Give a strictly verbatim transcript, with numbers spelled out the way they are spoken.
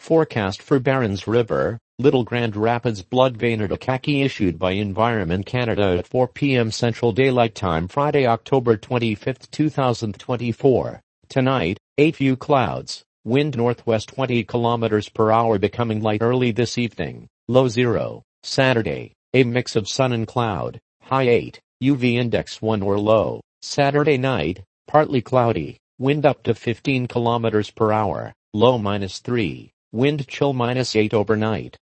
Forecast for Barrens River, Little Grand Rapids Blood Vein at Akaki issued by Environment Canada at four p m Central Daylight Time Friday, October twenty-fifth, two thousand twenty-four. Tonight, a few clouds, wind northwest twenty kilometers per hour becoming light early this evening, low zero. Saturday, a mix of sun and cloud, high eight, U V index one or low. Saturday night, partly cloudy, wind up to fifteen kilometers per hour, low minus three, wind chill minus eight overnight.